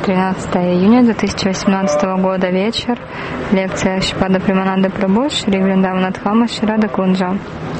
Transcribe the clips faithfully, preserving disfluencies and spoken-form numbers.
тринадцатое июня две тысячи восемнадцатого года, вечер. Лекция Шрипада Премананды Прабху, Шри Вриндавана Дхама, Шри Рада Кунджа.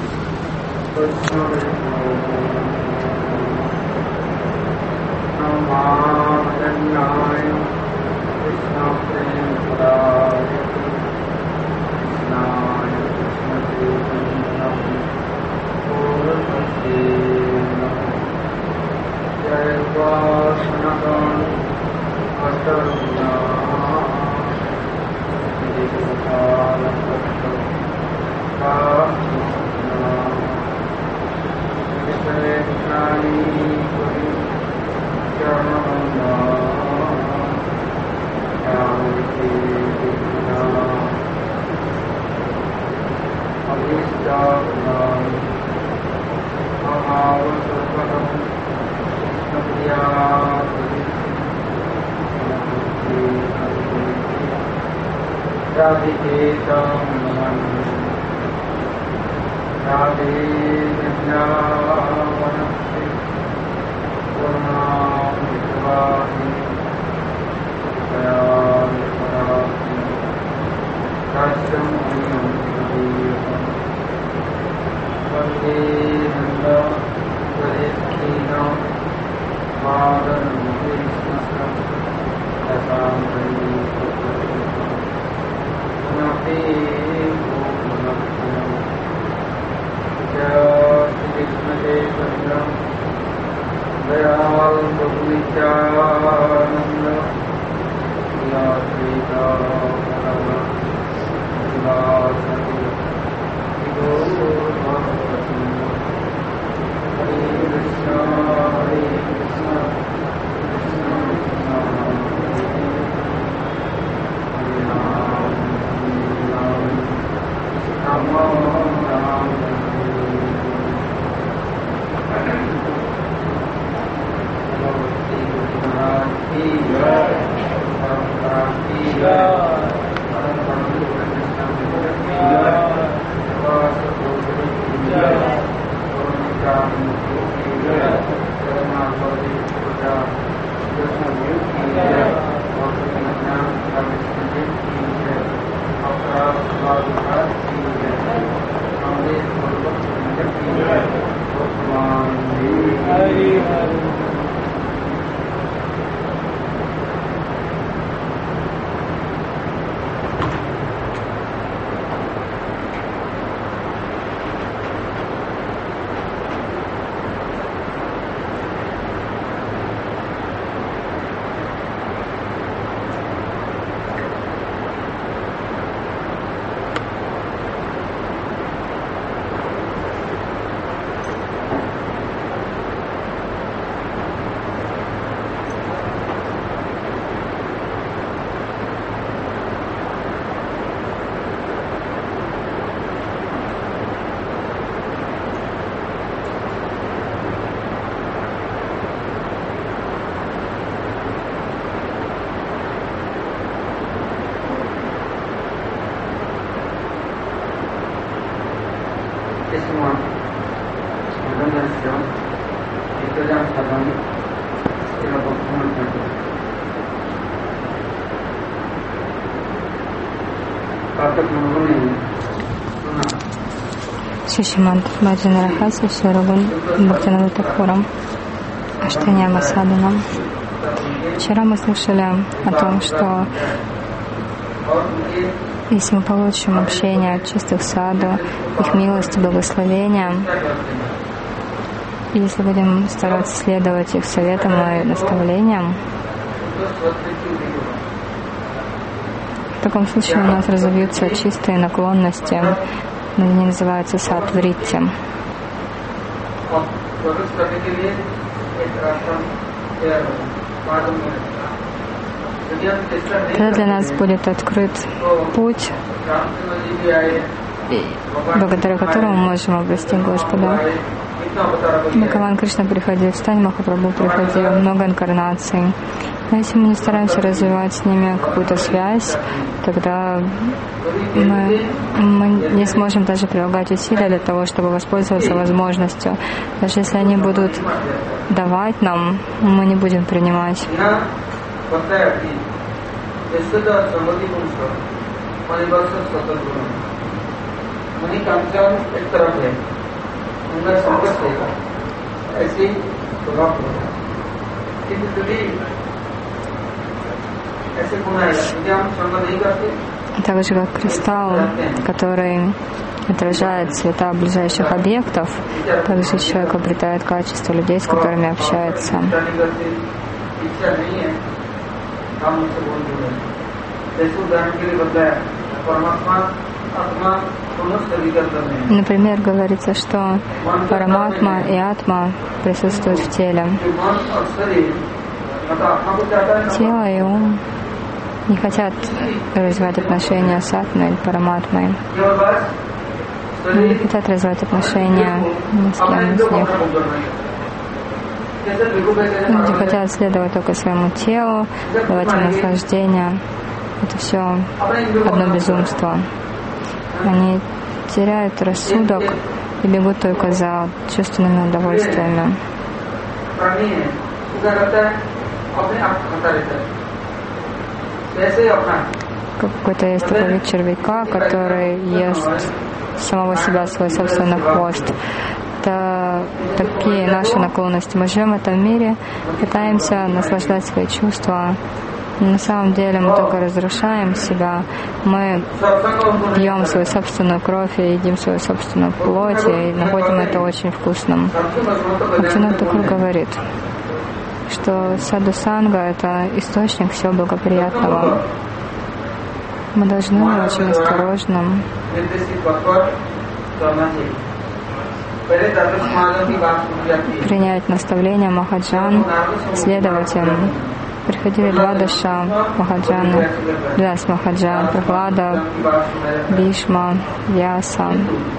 Шримад Баджана Рахаса Шарагун Бхактинада Такурам Аштаньяма Саданам. Вчера мы слушали о том, что если мы получим общение от чистых саду, их милость и благословения, и если будем стараться следовать их советам и наставлениям, в таком случае у нас разовьются чистые наклонности. Они называются сатвритти. Тогда для нас будет открыт путь, благодаря которому мы можем обрести Господа. Бхагаван Кришна приходил, Чайтанья Махапрабху приходил, много инкарнаций. Но если мы не стараемся развивать с ними какую-то связь, тогда мы, мы не сможем даже прилагать усилия для того, чтобы воспользоваться возможностью. Даже если они будут давать нам, мы не будем принимать. Так же, как кристалл, который отражает цвета ближайших объектов, также человек обретает качество людей, с которыми общается. Например, говорится, что параматма и атма присутствуют в теле. Тело и ум не хотят развивать отношения с атмой или параматмой. Они не хотят развивать отношения ни с кем из них. Люди хотят следовать только своему телу, давать им наслаждение. Это все одно безумство. Они теряют рассудок и бегут только за чувственными удовольствиями. Какой-то есть такой вид червяка, который ест самого себя, свой собственный хвост. Это такие наши наклонности. Мы живем в этом мире, пытаемся наслаждать свои чувства. Но на самом деле мы только разрушаем себя. Мы пьем свою собственную кровь и едим свою собственную плоть, и находим это очень вкусным. Бхактивинода Тхакур говорит, что саду-санга — это источник всего благоприятного. Мы должны очень осторожно принять наставления Махаджан, следовать им. Приходили Двадаша Махаджаны, двенадцать Махаджан, Прахлада, Бишма, Вьяса.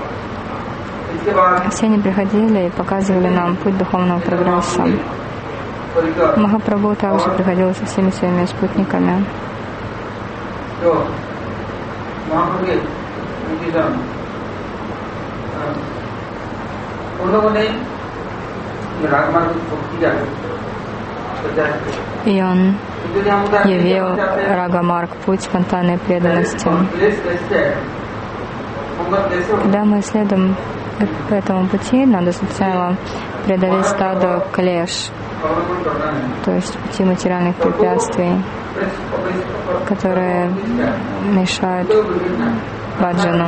Все они приходили и показывали нам путь духовного прогресса. Махапрабху также приходил со всеми своими спутниками. И он явил Рагамарг, путь спонтанной преданности. Когда мы следуем по этому пути, надо сначала преодолеть стадо клеш, то есть пути материальных препятствий, которые мешают баджану.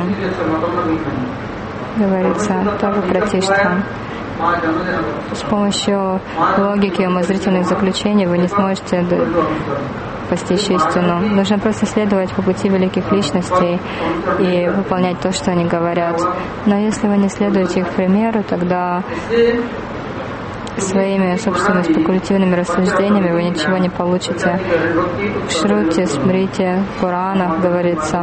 Говорится, тоже пратиштха. С помощью логики и умозрительных заключений вы не сможете постичь истину. Нужно просто следовать по пути великих личностей и выполнять то, что они говорят. Но если вы не следуете их примеру, тогда своими собственными спекулятивными рассуждениями вы ничего не получите. В Шрути, Смрити, Пуранах говорится,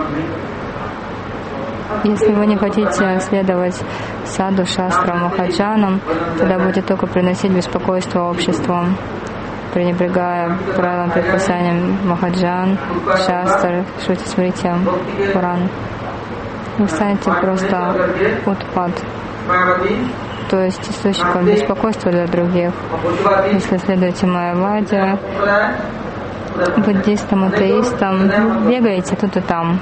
если вы не хотите следовать саду, шастрам, махаджанам, тогда будет только приносить беспокойство обществу, пренебрегая правилам, предписаниям махаджан, шастр, шрути, смрити, Пуран. Вы станете просто утпад, то есть источником беспокойства для других. Если следуете майяваде, буддистам, атеистам, бегаете тут и там.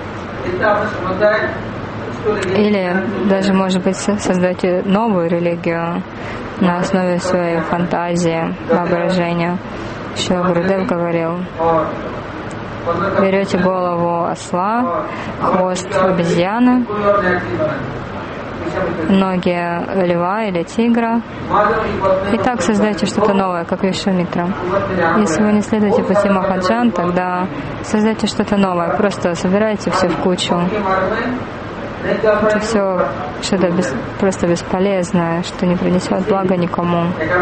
Или даже, может быть, создаете новую религию на основе своей фантазии, воображения. Шрила Гурудев говорил, берете голову осла, хвост обезьяны, ноги льва или тигра, и так создаете что-то новое, как Вишвамитра. Если вы не следуете пути Махаджан, тогда создайте что-то новое, просто собирайте все в кучу. Это все что-то без, просто бесполезное, что не принесет блага никому.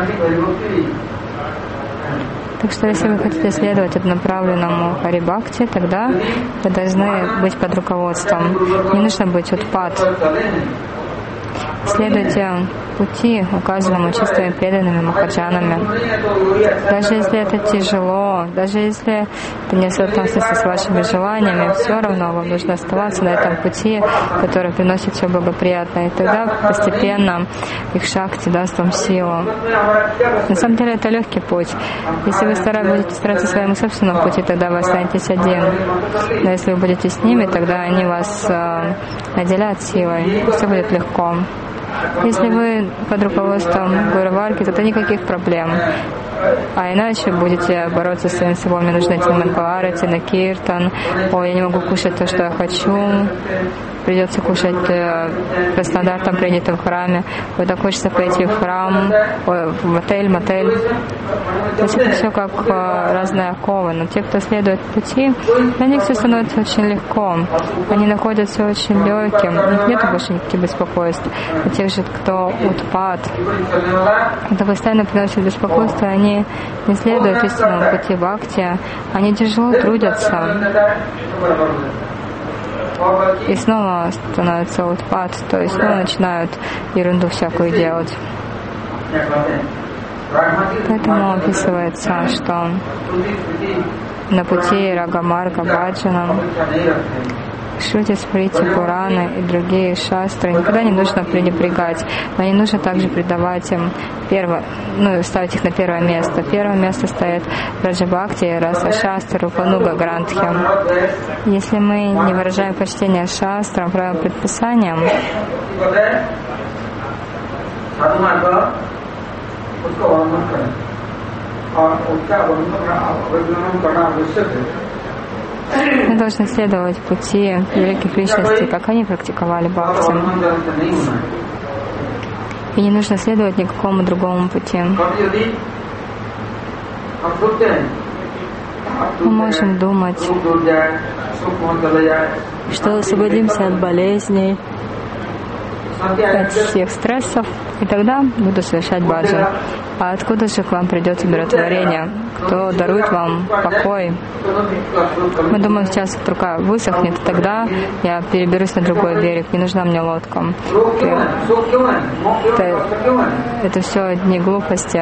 Так что, если вы хотите следовать однонаправленному Хари-бхакти, тогда вы должны быть под руководством. Не нужно быть утпад. следуйте пути, указанному чистыми преданными махаджанами. Даже если это тяжело, даже если это не в соответствии с вашими желаниями, все равно вам нужно оставаться на этом пути, который приносит все благоприятное. И тогда постепенно их шакти даст вам силу. На самом деле это легкий путь. Если вы стараетесь, будете стараться своему собственному пути, тогда вы останетесь один. Но если вы будете с ними, тогда они вас э, наделят силой. Все будет легко. Если вы под руководством Гуру Варги, тогда никаких проблем. А иначе будете бороться с своим собой. Мне нужно идти на Махабхарати, на Киртан. Ой, я не могу кушать то, что я хочу. Придется кушать э, по стандартам, принятым в храме. Ой, так хочется пойти в храм, ой, в отель, мотель. То есть это все как э, разные оковы. Но те, кто следует пути, для них все становится очень легко. Они находятся очень легким. У них нет больше никаких беспокойств. У тех же, кто утпад, кто постоянно приносит беспокойство, они не следуют истинному пути бхакти. Они тяжело трудятся. И снова становится утпад, то есть снова начинают ерунду всякую делать. Поэтому описывается, что на пути Рагамарга, Баджана, Шрути, Смрити, Пураны и другие шастры никогда не нужно пренебрегать, но не нужно также придавать им первое, ну, ставить их на первое место. Первое место стоит Раджабхакти, Раса Шастра, Рупануга, Грантхи. Если мы не выражаем почтение шастрам, правилам, предписаниям, мы должны следовать пути великих личностей, как они практиковали бхакти. И не нужно следовать никакому другому пути. Мы можем думать, что освободимся от болезней, от всех стрессов, и тогда буду совершать баджан. А откуда же к вам придет умиротворение? Кто дарует вам покой? Мы думаем, сейчас рука высохнет, тогда я переберусь на другой берег, не нужна мне лодка. Это, это все одни глупости.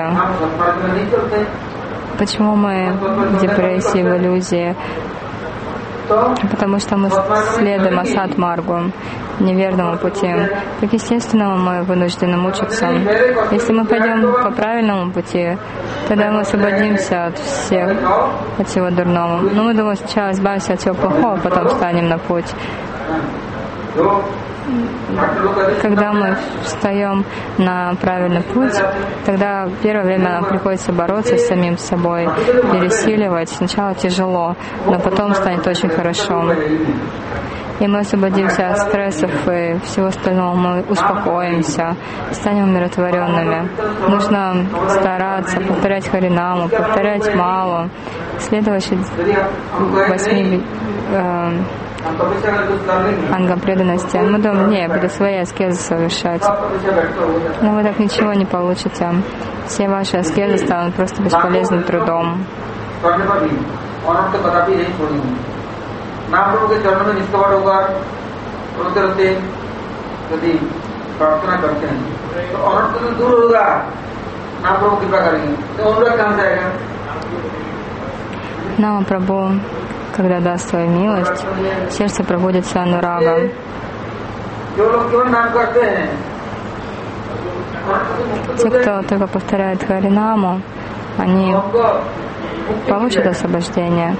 Почему мы в депрессии, в иллюзии? Потому что мы следуем асад маргу, неверному пути. Как естественному мы вынуждены мучиться. Если мы пойдем по правильному пути, тогда мы освободимся от всех, от всего дурного. Но мы думаем, сначала избавимся от всего плохого, потом встанем на путь. Когда мы встаем на правильный путь, тогда первое время нам приходится бороться с самим собой, пересиливать. Сначала тяжело, но потом станет очень хорошо. И мы освободимся от стрессов и всего остального, мы успокоимся, станем умиротворенными. Нужно стараться повторять Харинаму, повторять Малу, следовать восьми э, ангам преданности. Мы думаем, не, я буду свои аскезы совершать. Но вы так ничего не получите. Все ваши аскезы станут просто бесполезным трудом. Нама Прабху, когда даст свою милость, сердце пробудится анурага. Те, кто только повторяет Харинаму, они получат освобождение.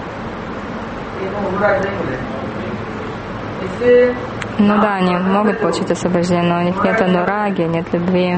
Ну да, они могут получить освобождение, но у них нет анураги, нет любви.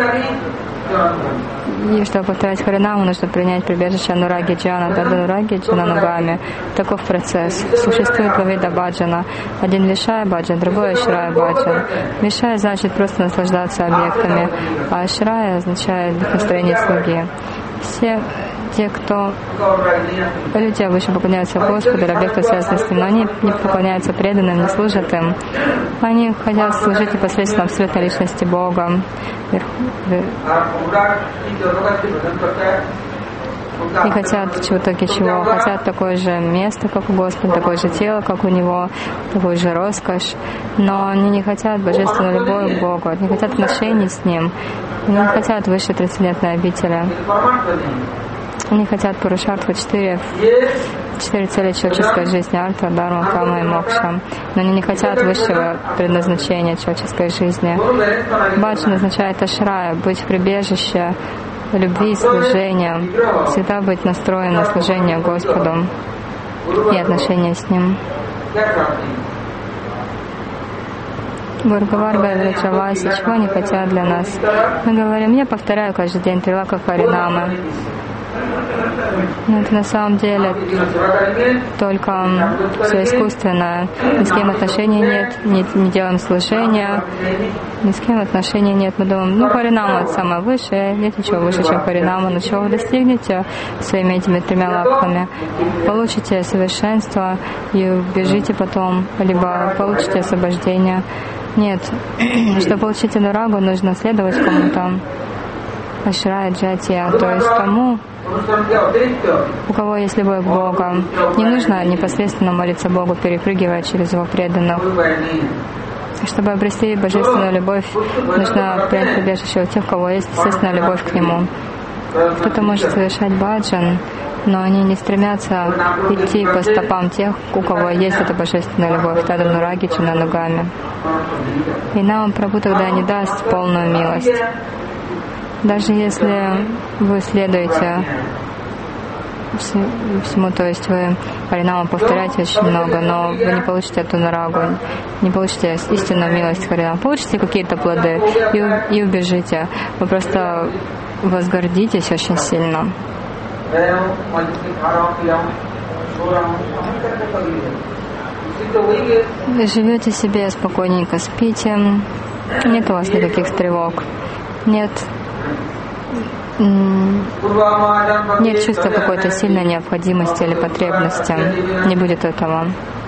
И чтобы повторять Харинаму, нужно принять прибежище анураги джана, да анураги джана нагами. Таков процесс. Существует два вида баджана. Один вишая баджан, другой ашрая баджан. Вишая значит просто наслаждаться объектами, а ашрая означает настроение слуги. Все те, кто люди обычно поклоняются Господу или объекту связанным с ним, но они не поклоняются преданным, не служат им. Они хотят служить непосредственно абсолютной личности Бога. не хотят чего-то, чего, хотят такое же место, как у Господа, такое же тело, как у Него, такую же роскошь, но они не хотят божественной любовь к Богу, не хотят отношений с Ним, они не хотят высшей трансцендентной обители. Они хотят Пурушартха четыре, четыре цели человеческой жизни: арта, дарма, кама и мокша. Но они не хотят высшего предназначения человеческой жизни. Баджан означает ашрая, быть в прибежище любви и служения, всегда быть настроен на служение Господу и отношения с Ним. Гургаварга и Враджаваси, чего они хотят для нас? Мы говорим, я повторяю каждый день Трилака Харинамы. Но это на самом деле только все искусственное. Ни с кем отношений нет, не, не делаем служения, ни с кем отношений нет. Мы думаем, ну Харинама это самое высшее, нет ничего выше, чем Харинама. Но чего вы достигнете своими этими тремя лапками? Получите совершенство и убежите потом, либо получите освобождение. Нет, чтобы получить анурагу, нужно следовать кому-то. Ашрая джатия, то есть тому, у кого есть любовь к Богу. Не нужно непосредственно молиться Богу, перепрыгивая через Его преданных. Чтобы обрести божественную любовь, нужно принять прибежище у тех, у кого есть естественная любовь к Нему. Кто-то может совершать баджан, но они не стремятся идти по стопам тех, у кого есть эта божественная любовь, таданураги чунанугами. И нам Прабху тогда не даст полную милость. Даже если вы следуете всему, то есть вы Харинаму повторяете очень много, но вы не получите эту нарагу, не получите истинную милость Харинаму, получите какие-то плоды и, и убежите. Вы просто возгордитесь очень сильно. Вы живете себе спокойненько, спите, нет у вас никаких тревог, нет Нет чувства какой-то сильной необходимости или потребности. Не будет этого.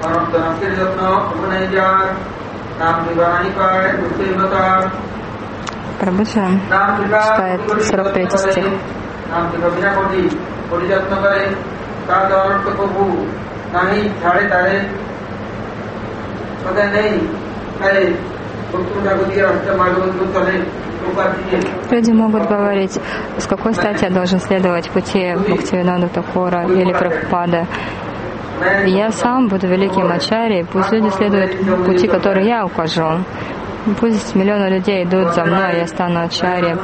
Прабhupada читает сорок третий стих. Люди могут говорить, с какой стати я должен следовать пути Бхактивинода Такура или Прабхупады. Я сам буду великим ачарьей, пусть люди следуют пути, который я укажу. Пусть миллионы людей идут за мной, я стану ачарьей,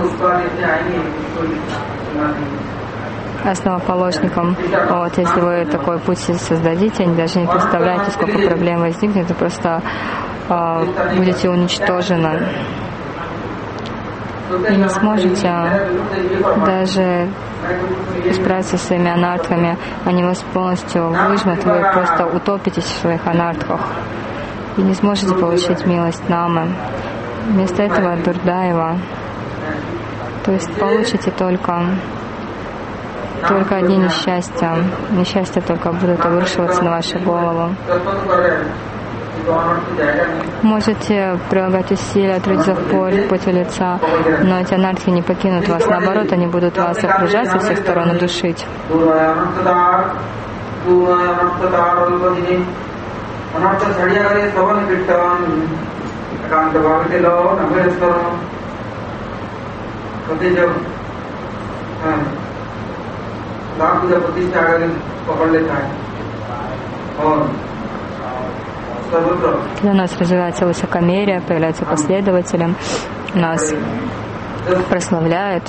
основоположником. Вот, если вы такой путь создадите, даже не представляете, сколько проблем возникнет, вы просто э, будете уничтожены. И не сможете даже справиться со своими анартхами. Они вас полностью выжмут, вы просто утопитесь в своих анартхах и не сможете получить милость намы. Вместо этого Дурдаева. То есть получите только только одни несчастья. Несчастья только будут обрушиваться на вашу голову. Можете прилагать усилия, трудиться в поте лица, но эти анархи не покинут вас. Наоборот, они будут вас окружать со всех сторон и душить. Когда у нас развивается высокомерие, появляются последователи, нас прославляют.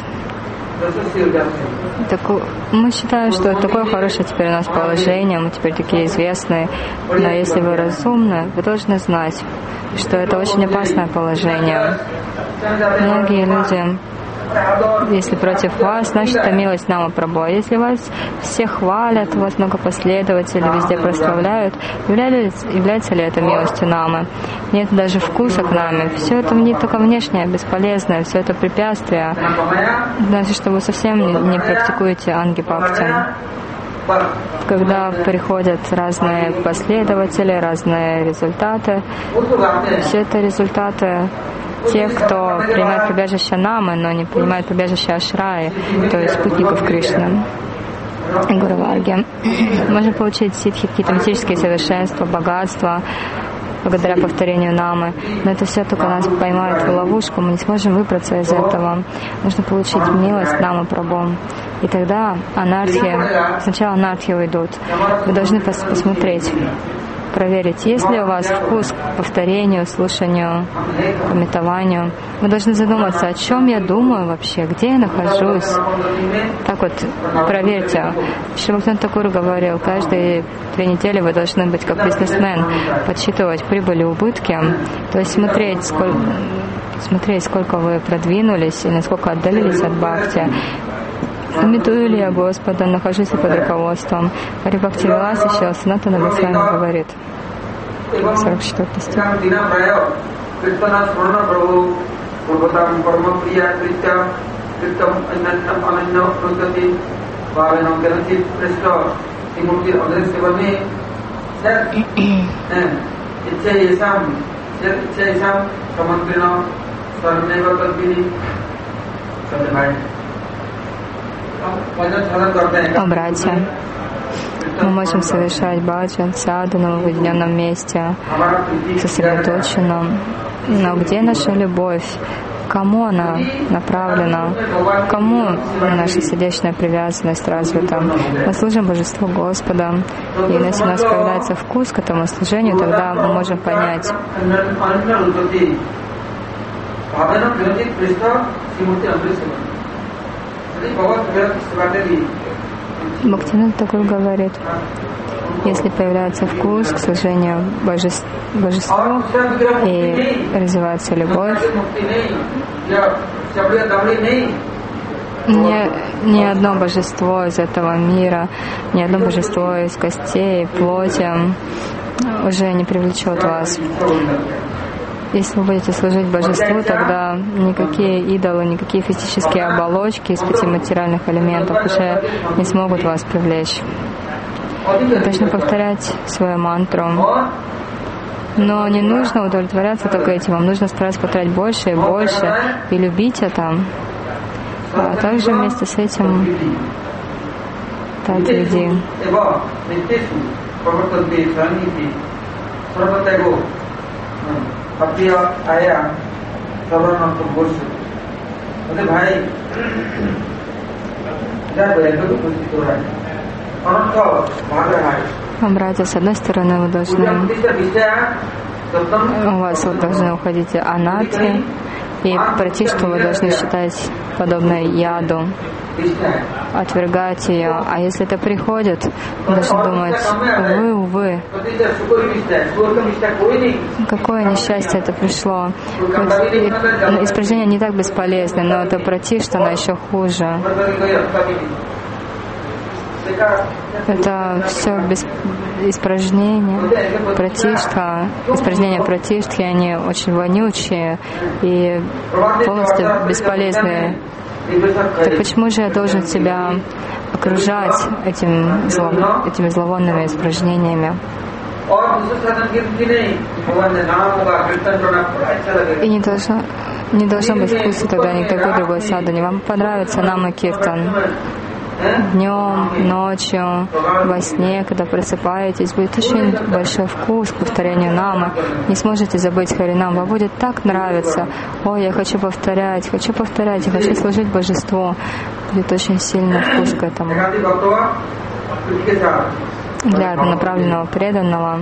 Так, мы считаем, что такое хорошее теперь у нас положение, мы теперь такие известные. Но если вы разумны, вы должны знать, что это очень опасное положение. Многие люди, если против вас, значит, это милость Нама Прабху. Если вас все хвалят, у вас много последователей, везде прославляют, является, является ли это милостью Намы? Нет даже вкуса к Наме. Все это не только внешнее, бесполезное, все это препятствия. Значит, что вы совсем не, не практикуете анги-бхакти. Когда приходят разные последователи, разные результаты, все это результаты тех, кто принимает прибежище Намы, но не принимает прибежище Ашраи, то есть спутников Кришны. Гуру Варги. Можем получить ситхи, какие-то мистические совершенства, богатства, благодаря повторению намы. Но это все только нас поймает в ловушку, мы не сможем выбраться из этого. Нужно получить милость намы Прабху. И тогда анархи, сначала анархи уйдут. Вы должны пос- посмотреть, проверить, есть ли у вас вкус к повторению, слушанию, памятованию. Вы должны задуматься, о чем я думаю вообще, где я нахожусь. Так вот, проверьте. Шри Бхактивинода Тхакур говорил, каждые три недели вы должны быть как бизнесмен, подсчитывать прибыли и убытки, то есть смотреть, сколько, смотреть, сколько вы продвинулись и насколько отдалились от бхакти. Памятую ли я Господа, нахожусь ли под руководством. Хари Бхакти Виласа Шрила Санатана Госвами говорит. сорок четвёртый стих. О, братья, мы можем совершать баджан, садану в уединенном месте, сосредоточенном. Но где наша любовь? Кому она направлена? Кому наша сердечная привязанность развита? Мы служим Божеству Господа, и если у нас появляется вкус к этому служению, тогда мы можем понять. Бхактивинода Тхакур говорит, если появляется вкус к служению божеств, Божеству и развивается любовь, ни, ни одно божество из этого мира, ни одно божество из костей, плоти уже не привлечет вас. Если вы будете служить Божеству, тогда никакие идолы, никакие физические оболочки из пяти материальных элементов уже не смогут вас привлечь. Вы должны повторять свою мантру. Но не нужно удовлетворяться только этим. Вам нужно стараться повторять больше и больше и любить это. А также вместе с этим Тат-види. Братья, с одной стороны, вы должны, у вас вот должны уходить анархи, и пратиштху вы должны считать подобной яду, отвергать ее. А если это приходит, вы должны думать, увы, увы, какое несчастье это пришло. Вот, испражнения не так бесполезны, но это пратиштха, она еще хуже. Это все без испражнения, пратиштха, испражнения пратиштхи, они очень вонючие и полностью бесполезные. Так почему же я должен себя окружать этим зло, этими зловонными испражнениями? И не должно, не должно быть вкуса тогда никакой другой садханы. Вам понравится нама киртан. Днем, ночью, во сне, когда просыпаетесь, будет очень большой вкус к повторению намы. Не сможете забыть Харинам. Вам будет так нравиться. Ой, я хочу повторять, хочу повторять, я хочу служить Божеству. Будет очень сильный вкус к этому. Для направленного преданного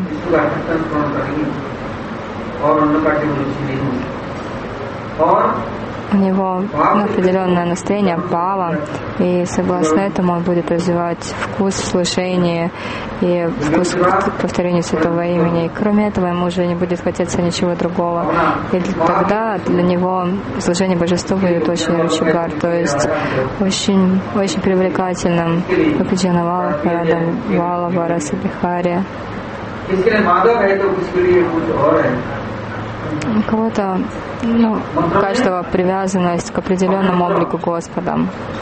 у него определенное настроение, бхава, и согласно этому он будет развивать вкус в служении и вкус к повторению святого имени. И кроме этого ему уже не будет хотеться ничего другого. И тогда для него служение Божеству будет очень ручугар, то есть очень, очень привлекательным. Вапиджана Валаха, Радам Валава, Раса Бихари. У кого-то, ну, у каждого привязанность к определенному облику Господа.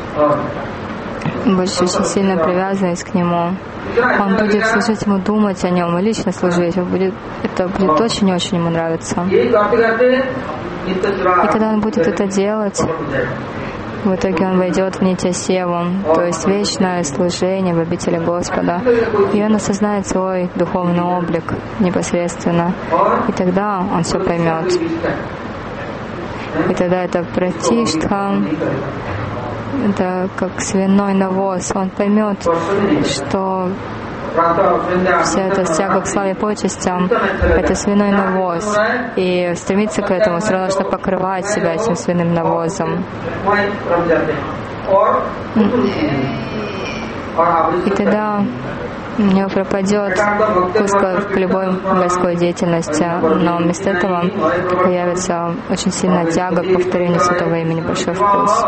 Больше очень сильная привязанность к Нему. Он будет служить Ему, думать о Нем и лично служить. Будет, это будет очень-очень Ему нравиться. И когда Он будет это делать, в итоге он войдет в Нитья-севу, то есть вечное служение в обители Господа. И он осознает свой духовный облик непосредственно. И тогда он все поймет. И тогда это пратиштха, это как свиной навоз. Он поймет, что вся эта тяга к славе почестям — это свиной навоз. И стремиться к этому все равно, что покрывать себя этим свиным навозом. И тогда у него пропадет вкус к любой мирской деятельности, но вместо этого появится очень сильная тяга к повторению святого имени, большой вкус.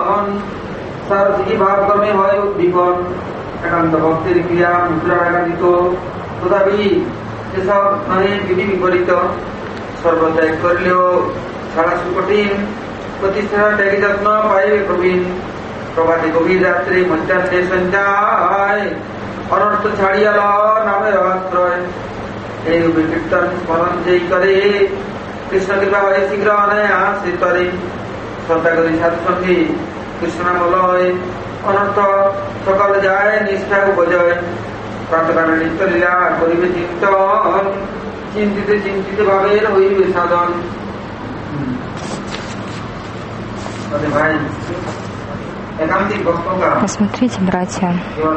একান্ত ভক্তির ক্রিয়া মুদ্রা একাধিত তথাপি এসব নহে বিধি বিপরীত সর্বত্যাগ করিলেও ছাড়া সুকঠিন প্রতিষ্ঠা ত্যাগী যত্ন পাইবে প্রবীণ প্রভাতে গভীর রাত্রে মধ্যাহ্নে সন্ধ্যায় অনর্থ ছাড়িয়া ল নামের আশ্রয় এই রূপে কীর্তন স্মরণ যেই করে কৃষ্ণ কৃপা হয় শীঘ্র অনায়াসে তরে শ্রদ্ধা করি সাধুসঙ্গী কৃষ্ণ নাম লয় অনর্থ সকাল যায় নিষ্ঠা উপজয় প্রাতকালে নিত্য লীলা করিবে চিন্তন চিন্তিতে চিন্তিত ভাবের হইবে সাধন। Посмотрите, братья,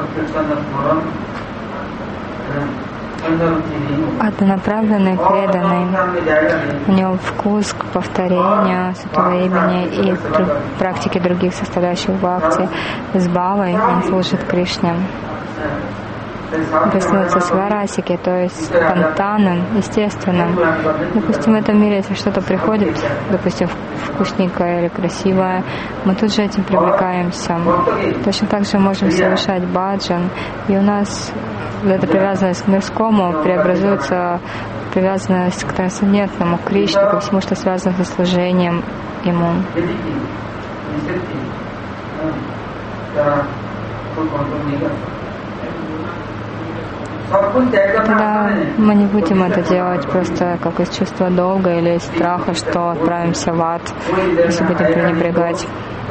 однонаправленный, преданный, у него вкус к повторению святого имени и практике других составляющих бхакти с бхавой, он служит Кришне. Это становится сварасики, то есть спонтанным, естественным. Допустим, в этом мире, если что-то приходит, допустим, вкусненькое или красивое, мы тут же этим привлекаемся. Точно так же можем совершать баджан, и у нас эта привязанность к мирскому преобразуется в привязанность к трансцендентному, к Кришне, ко всему, что связано со служением Ему. Тогда мы не будем это делать просто как из чувства долга или из страха, что отправимся в ад, если будем пренебрегать.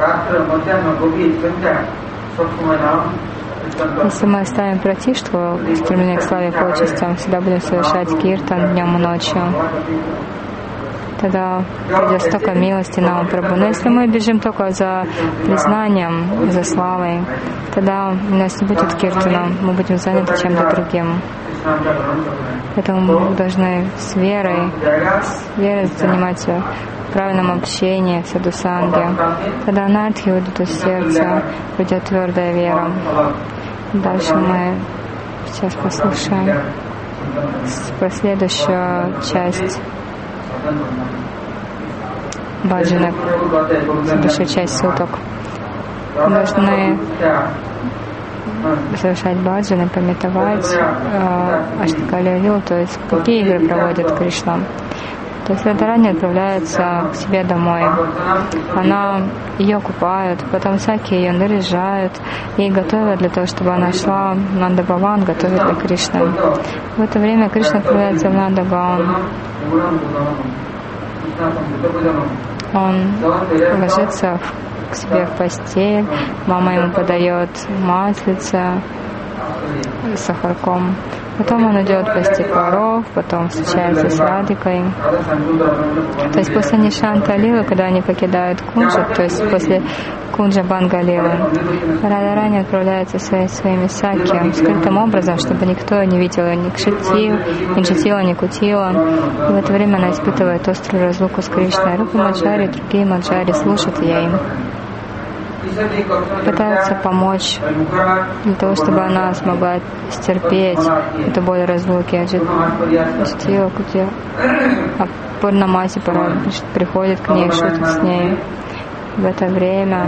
Если мы оставим пратиштху, стремление к славе почестям, всегда будем совершать киртан днем и ночью, тогда придет столько милости нам, Прабху. Но если мы бежим только за признанием, за славой, тогда у нас не будет киртана, мы будем заняты чем-то другим. Поэтому мы должны с верой, с верой заниматься в правильном общении, в садхусанге. Когда анархи уйдут из сердца, придет твердая вера. Дальше мы сейчас послушаем про следующую часть баджаны, следующая часть суток. Мы должны совершать баджаны, пометовать э, Аштакалия-лилу, то есть какие игры проводит Кришна. То есть Радхарани отправляется к себе домой. Она ее купают, потом всякие ее наряжают, ей готовят для того, чтобы она шла в Нанда-баван, готовят для Кришны. В это время Кришна отправляется в Нанда-баван. Он ложится к себе в постель, мама ему подает маслица с сахарком. Потом он идет пасти коров, потом встречается с Радикой. То есть после Нишанта Лилы, когда они покидают Кунджу, то есть после Кунджа Банга Лилы, Радхарани отправляется своими, своими саки скрытым образом, чтобы никто не видел ее, ни кшитил, ни джатила, ни кутила. И в это время она испытывает острую разлуку с Кришной. Рупа Маджари, другие Маджари служат ей, пытаются помочь для того, чтобы она смогла стерпеть эту боль разлуки. Джатила, Кутила, а Пурнамаси порой приходит к ней, шутит с ней. В это время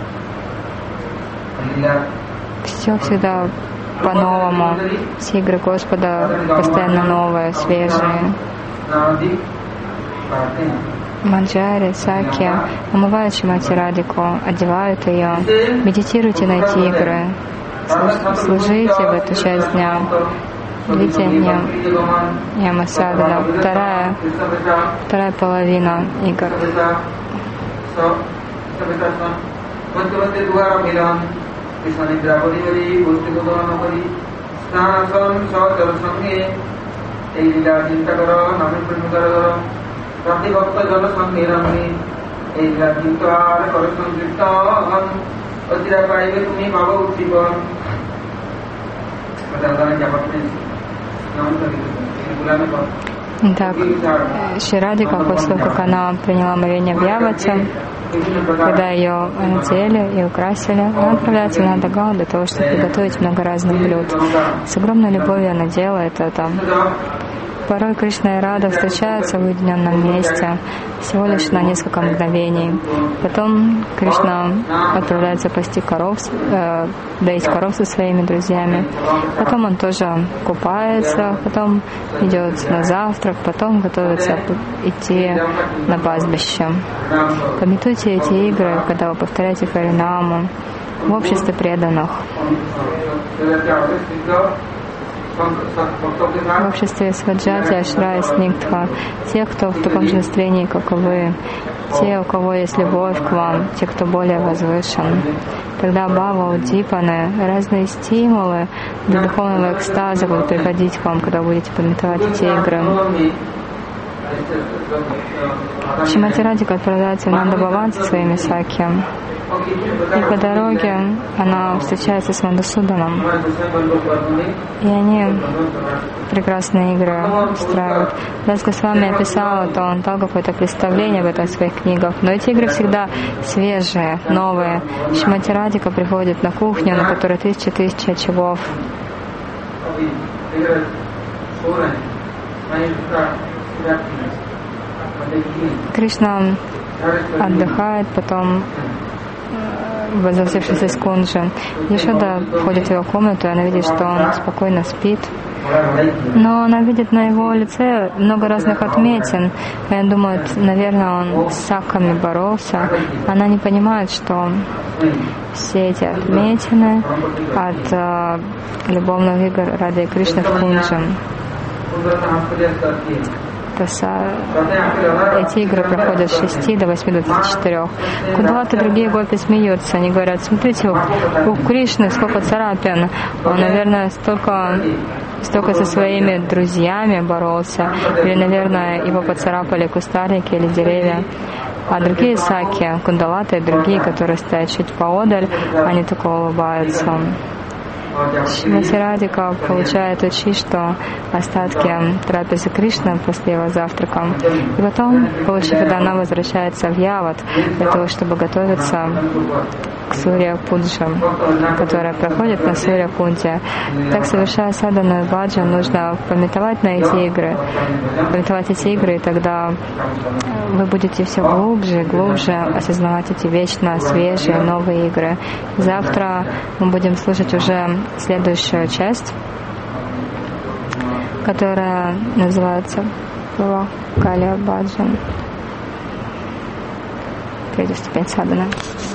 все всегда по-новому. Все игры Господа постоянно новые, свежие. Манджари, Саки омывают Шримати Радику, одевают ее. Медитируйте на эти игры. Служите в эту часть дня. Видите, Ньямасадана, вторая, вторая половина игр. Так, Шри Радика, после того, как она приняла омовение в Явате, когда ее одели и украсили, она отправляется на Надагал для того, чтобы приготовить много разных блюд. С огромной любовью она делает это. Порой Кришна и Рада встречаются в уединенном месте всего лишь на несколько мгновений. Потом Кришна отправляется пасти коров, э, доить коров со своими друзьями. Потом он тоже купается, потом идет на завтрак, потом готовится идти на пастбище. Памятуйте эти игры, когда вы повторяете Харинаму в обществе преданных. В обществе Сваджати, Ашра и Сниктха, те, кто в таком же настроении, как и вы, те, у кого есть любовь к вам, те, кто более возвышен. Тогда Бхава, Удипаны, разные стимулы для духовного экстаза будут приходить к вам, когда будете памятовать эти игры. Шримати Радика отправляется в Нандабаван со своими саки. И по дороге она встречается с Мадхусуданом. И они прекрасные игры устраивают. Дас Госвами описал это, он дал какое-то представление об этом в своих книгах. Но эти игры всегда свежие, новые. Шримати Радика приходит на кухню, на которой тысячи-тысячи очагов. Кришна отдыхает, потом возвратившись из Кунджи. Йошода входит в его комнату, и она видит, что он спокойно спит. Но она видит на его лице много разных отметин. И она думает, наверное, он с саками боролся. Она не понимает, что все эти отметины от э, любовных игр Рады и Кришны в Кунджи. Эти игры проходят с шести до восьми двадцати четырёх. Куда-то другие гопи смеются. Они говорят, смотрите, у, у Кришны сколько царапин. Он, наверное, столько, столько со своими друзьями боролся. Или, наверное, его поцарапали кустарники или деревья. А другие саки, Кундалата и другие, которые стоят чуть поодаль, они только улыбаются. Шримати Радика получает учить, что остатки трапезы Кришны после его завтрака. И потом, получив это, она возвращается в Яват для того, чтобы готовиться к Сурья-Пуджа, которая проходит на Сурья-Кунде. Так, совершая садану и баджа, нужно памятовать на эти игры, памятовать эти игры, и тогда вы будете все глубже и глубже осознавать эти вечно свежие новые игры. Завтра мы будем слушать уже следующую часть, которая называется Калия Баджан. Третья ступень садханы.